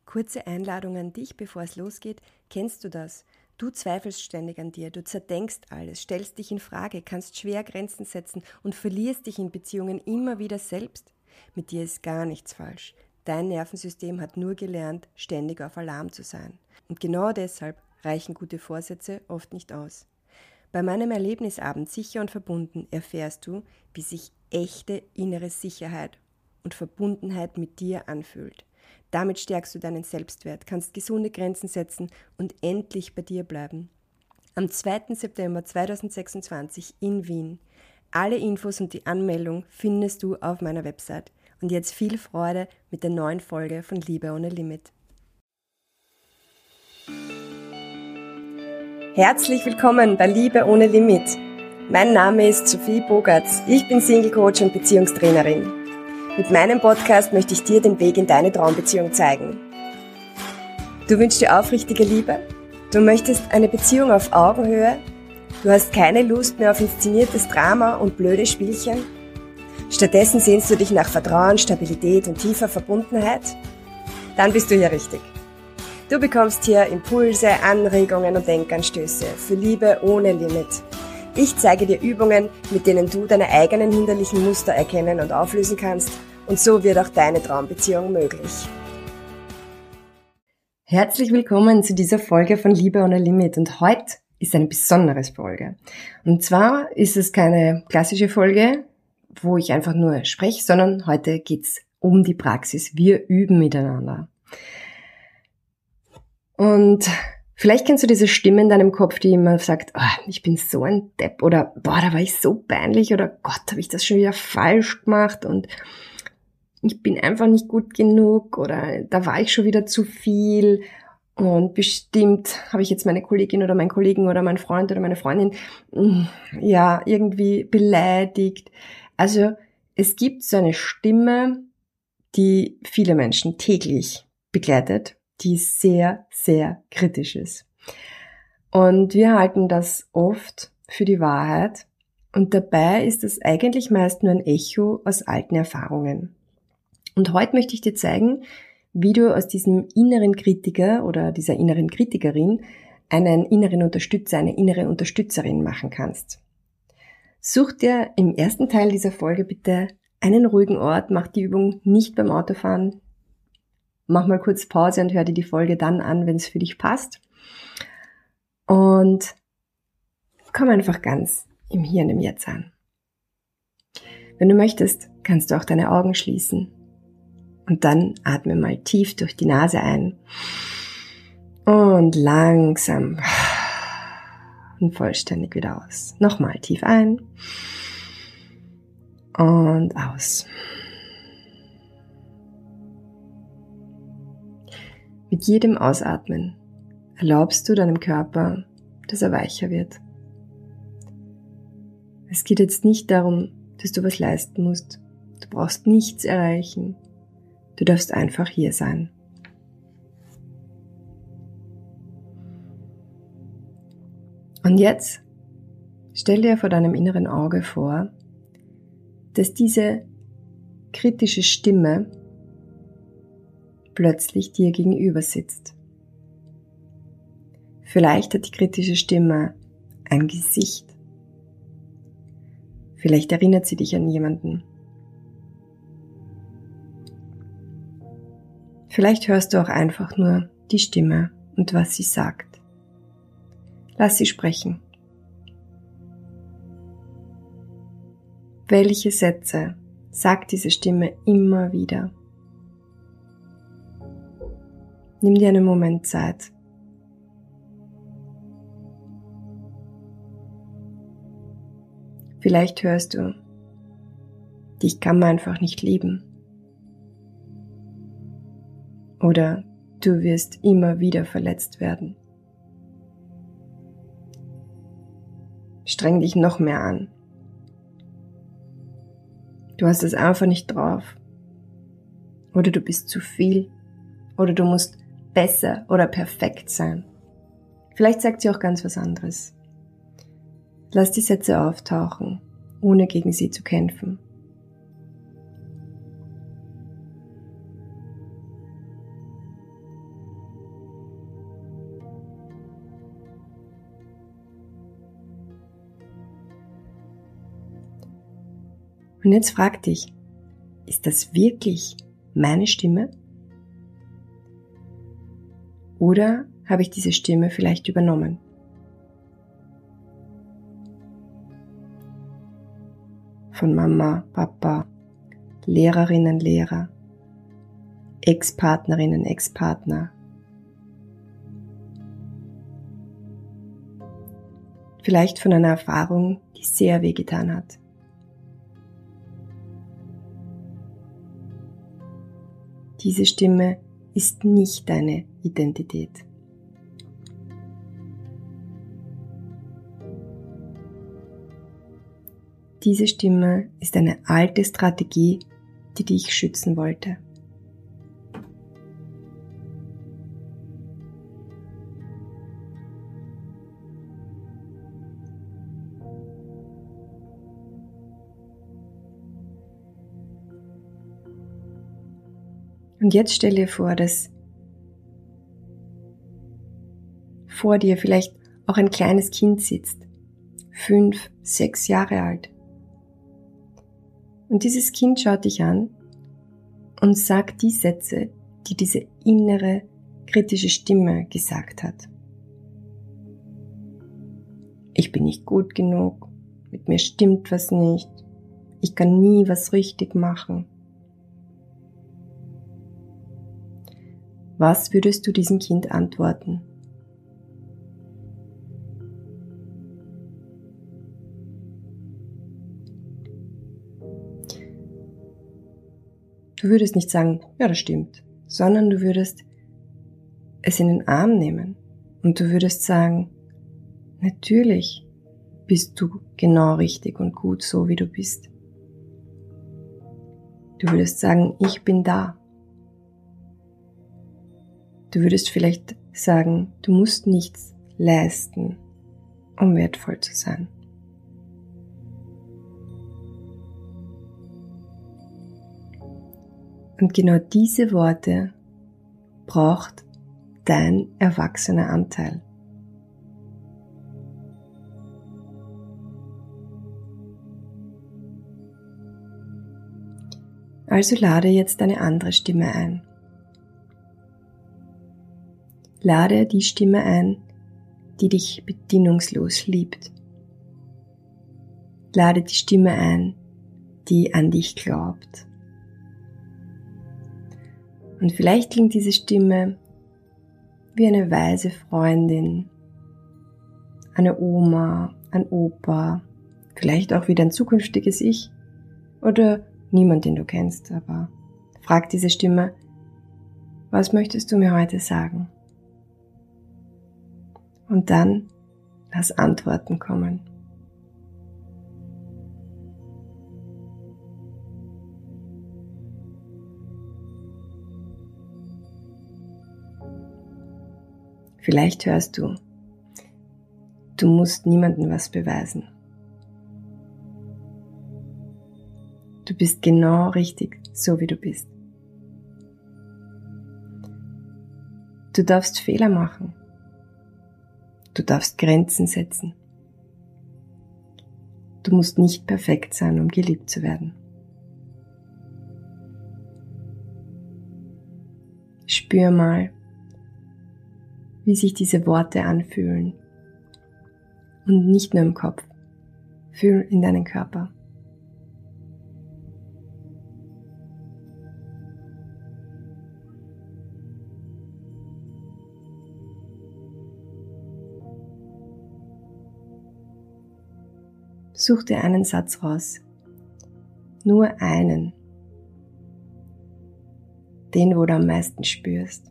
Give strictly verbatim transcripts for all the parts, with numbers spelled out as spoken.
Kurze Einladung an dich, bevor es losgeht. Kennst du das? Du zweifelst ständig an dir, du zerdenkst alles, stellst dich in Frage, kannst schwer Grenzen setzen und verlierst dich in Beziehungen immer wieder selbst. Mit dir ist gar nichts falsch. Dein Nervensystem hat nur gelernt, ständig auf Alarm zu sein. Und genau deshalb reichen gute Vorsätze oft nicht aus. Bei meinem Erlebnisabend Sicher und Verbunden erfährst du, wie sich echte innere Sicherheit und Verbundenheit mit dir anfühlt. Damit stärkst du deinen Selbstwert, kannst gesunde Grenzen setzen und endlich bei dir bleiben. Am zweiten September zweitausendsechsundzwanzig in Wien. Alle Infos und die Anmeldung findest du auf meiner Website. Und jetzt viel Freude mit der neuen Folge von Liebe ohne Limit. Herzlich willkommen bei Liebe ohne Limit. Mein Name ist Sophie Bogartz. Ich bin Single Coach und Beziehungstrainerin. Mit meinem Podcast möchte ich dir den Weg in deine Traumbeziehung zeigen. Du wünschst dir aufrichtige Liebe? Du möchtest eine Beziehung auf Augenhöhe? Du hast keine Lust mehr auf inszeniertes Drama und blöde Spielchen? Stattdessen sehnst du dich nach Vertrauen, Stabilität und tiefer Verbundenheit? Dann bist du hier richtig. Du bekommst hier Impulse, Anregungen und Denkanstöße für Liebe ohne Limit. Ich zeige dir Übungen, mit denen du deine eigenen hinderlichen Muster erkennen und auflösen kannst, und so wird auch deine Traumbeziehung möglich. Herzlich willkommen zu dieser Folge von Liebe ohne Limit, und heute ist eine besondere Folge. Und zwar ist es keine klassische Folge, wo ich einfach nur spreche, sondern heute geht's um die Praxis. Wir üben miteinander. Und vielleicht kennst du diese Stimme in deinem Kopf, die immer sagt, oh, ich bin so ein Depp, oder boah, da war ich so peinlich, oder Gott, habe ich das schon wieder falsch gemacht und ich bin einfach nicht gut genug, oder da war ich schon wieder zu viel und bestimmt habe ich jetzt meine Kollegin oder meinen Kollegen oder meinen Freund oder meine Freundin ja irgendwie beleidigt. Also es gibt so eine Stimme, die viele Menschen täglich begleitet, die sehr, sehr kritisch ist. Und wir halten das oft für die Wahrheit, und dabei ist es eigentlich meist nur ein Echo aus alten Erfahrungen. Und heute möchte ich dir zeigen, wie du aus diesem inneren Kritiker oder dieser inneren Kritikerin einen inneren Unterstützer, eine innere Unterstützerin machen kannst. Such dir im ersten Teil dieser Folge bitte einen ruhigen Ort, mach die Übung nicht beim Autofahren. Mach mal kurz Pause und hör dir die Folge dann an, wenn es für dich passt. Und komm einfach ganz im Hier und im Jetzt an. Wenn du möchtest, kannst du auch deine Augen schließen. Und dann atme mal tief durch die Nase ein. Und langsam und vollständig wieder aus. Nochmal tief ein. Und aus. Mit jedem Ausatmen erlaubst du deinem Körper, dass er weicher wird. Es geht jetzt nicht darum, dass du was leisten musst. Du brauchst nichts erreichen. Du darfst einfach hier sein. Und jetzt stell dir vor deinem inneren Auge vor, dass diese kritische Stimme plötzlich dir gegenüber sitzt. Vielleicht hat die kritische Stimme ein Gesicht. Vielleicht erinnert sie dich an jemanden. Vielleicht hörst du auch einfach nur die Stimme und was sie sagt. Lass sie sprechen. Welche Sätze sagt diese Stimme immer wieder? Nimm dir einen Moment Zeit. Vielleicht hörst du, dich kann man einfach nicht lieben. Oder du wirst immer wieder verletzt werden. Streng dich noch mehr an. Du hast es einfach nicht drauf. Oder du bist zu viel. Oder du musst besser oder perfekt sein. Vielleicht sagt sie auch ganz was anderes. Lass die Sätze auftauchen, ohne gegen sie zu kämpfen. Und jetzt frag dich, ist das wirklich meine Stimme? Oder habe ich diese Stimme vielleicht übernommen? Von Mama, Papa, Lehrerinnen, Lehrer, Ex-Partnerinnen, Ex-Partner. Vielleicht von einer Erfahrung, die sehr wehgetan hat. Diese Stimme ist nicht deine Identität. Diese Stimme ist eine alte Strategie, die dich schützen wollte. Und jetzt stell dir vor, dass vor dir vielleicht auch ein kleines Kind sitzt, fünf, sechs Jahre alt. Und dieses Kind schaut dich an und sagt die Sätze, die diese innere, kritische Stimme gesagt hat. Ich bin nicht gut genug, mit mir stimmt was nicht, ich kann nie was richtig machen. Was würdest du diesem Kind antworten? Du würdest nicht sagen, ja, das stimmt, sondern du würdest es in den Arm nehmen und du würdest sagen, natürlich bist du genau richtig und gut so, wie du bist. Du würdest sagen, ich bin da. Du würdest vielleicht sagen, du musst nichts leisten, um wertvoll zu sein. Und genau diese Worte braucht dein erwachsener Anteil. Also lade jetzt eine andere Stimme ein. Lade die Stimme ein, die dich bedingungslos liebt. Lade die Stimme ein, die an dich glaubt. Und vielleicht klingt diese Stimme wie eine weise Freundin, eine Oma, ein Opa, vielleicht auch wie dein zukünftiges Ich oder niemand, den du kennst, aber frag diese Stimme, was möchtest du mir heute sagen? Und dann lass Antworten kommen. Vielleicht hörst du, du musst niemandem was beweisen. Du bist genau richtig, so wie du bist. Du darfst Fehler machen. Du darfst Grenzen setzen. Du musst nicht perfekt sein, um geliebt zu werden. Spür mal, wie sich diese Worte anfühlen. Und nicht nur im Kopf. Fühl in deinen Körper. Such dir einen Satz raus. Nur einen. Den, wo du am meisten spürst.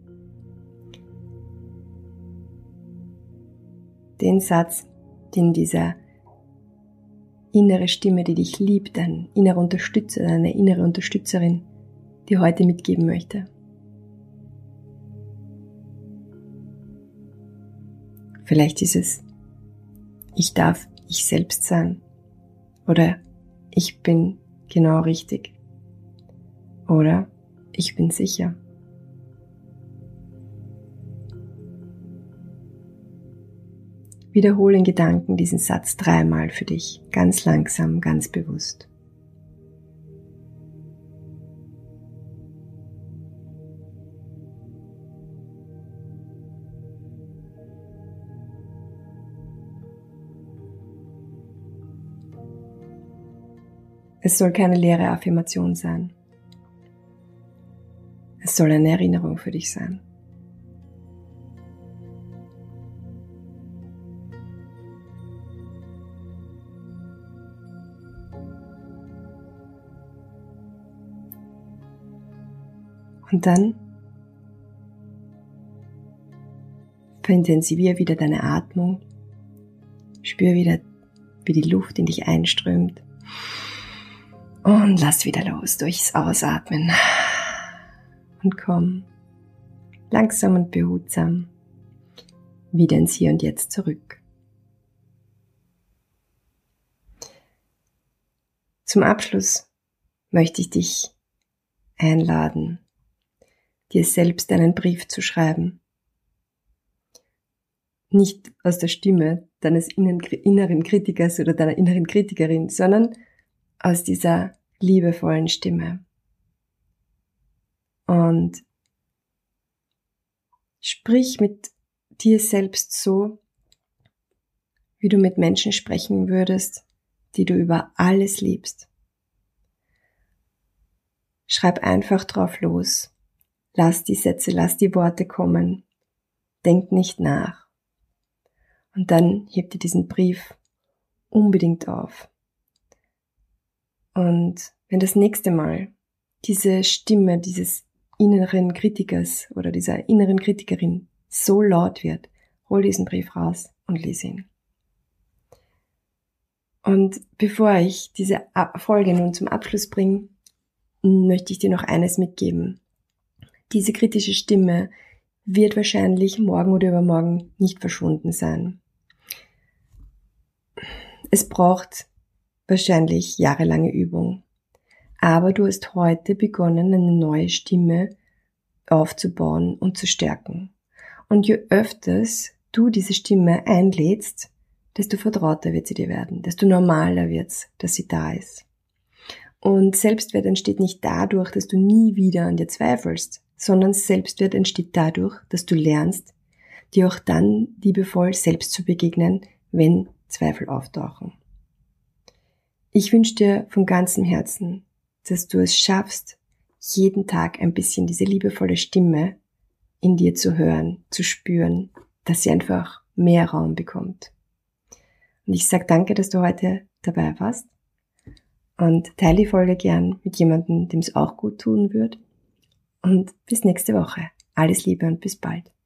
Den Satz, den dieser innere Stimme, die dich liebt, dein innerer Unterstützer, deine innere Unterstützerin, dir heute mitgeben möchte. Vielleicht ist es, ich darf ich selbst sein oder ich bin genau richtig oder ich bin sicher. Wiederhole in Gedanken diesen Satz dreimal für dich, ganz langsam, ganz bewusst. Es soll keine leere Affirmation sein. Es soll eine Erinnerung für dich sein. Und dann verintensiviere wieder deine Atmung. Spür wieder, wie die Luft in dich einströmt. Und lass wieder los durchs Ausatmen. Und komm langsam und behutsam wieder ins Hier und Jetzt zurück. Zum Abschluss möchte ich dich einladen, dir selbst einen Brief zu schreiben. Nicht aus der Stimme deines inneren Kritikers oder deiner inneren Kritikerin, sondern aus dieser liebevollen Stimme. Und sprich mit dir selbst so, wie du mit Menschen sprechen würdest, die du über alles liebst. Schreib einfach drauf los. Lass die Sätze, lass die Worte kommen. Denk nicht nach. Und dann heb dir diesen Brief unbedingt auf. Und wenn das nächste Mal diese Stimme dieses inneren Kritikers oder dieser inneren Kritikerin so laut wird, hol diesen Brief raus und lese ihn. Und bevor ich diese Folge nun zum Abschluss bringe, möchte ich dir noch eines mitgeben. Diese kritische Stimme wird wahrscheinlich morgen oder übermorgen nicht verschwunden sein. Es braucht wahrscheinlich jahrelange Übung. Aber du hast heute begonnen, eine neue Stimme aufzubauen und zu stärken. Und je öfters du diese Stimme einlädst, desto vertrauter wird sie dir werden, desto normaler wird's, dass sie da ist. Und Selbstwert entsteht nicht dadurch, dass du nie wieder an dir zweifelst, sondern Selbstwert entsteht dadurch, dass du lernst, dir auch dann liebevoll selbst zu begegnen, wenn Zweifel auftauchen. Ich wünsche dir von ganzem Herzen, dass du es schaffst, jeden Tag ein bisschen diese liebevolle Stimme in dir zu hören, zu spüren, dass sie einfach mehr Raum bekommt. Und ich sage danke, dass du heute dabei warst und teile die Folge gern mit jemandem, dem es auch gut tun wird. Und bis nächste Woche. Alles Liebe und bis bald.